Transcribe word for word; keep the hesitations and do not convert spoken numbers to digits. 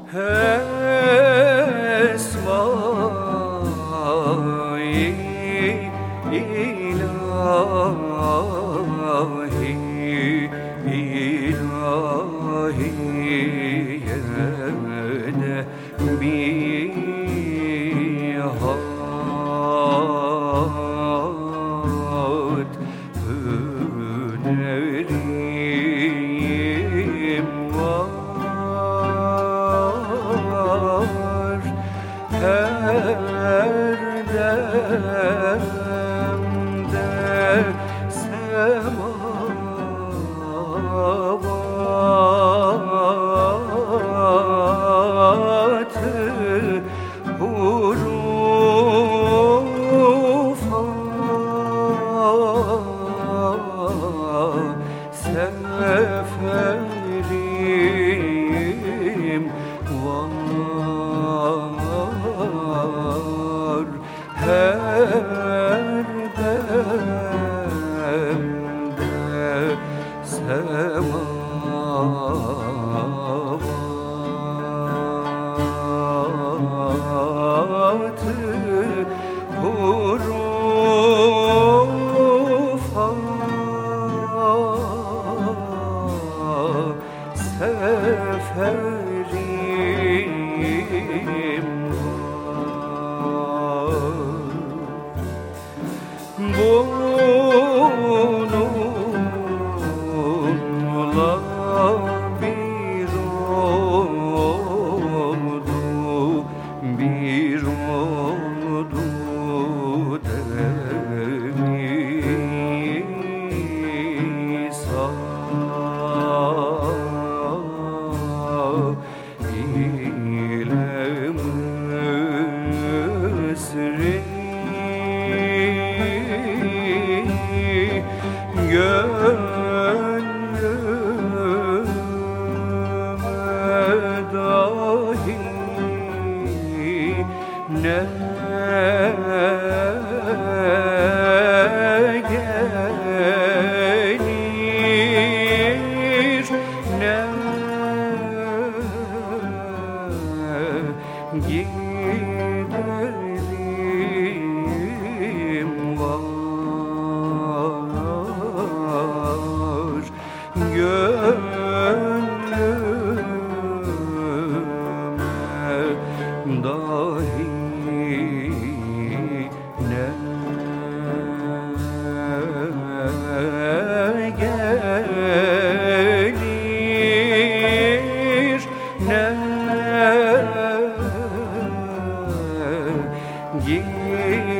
Esma-i ilahi, ilahiyede bihat hünerim var. Her demde semavatı hurufa seferim var. Her demde semavatı hurufa seferim var. Bununla bir oldu, bir oldu demisa ile Mısri gönlüme dahi ne gelir ne giderim var. Gönlüme dahi ne gelir ne giderim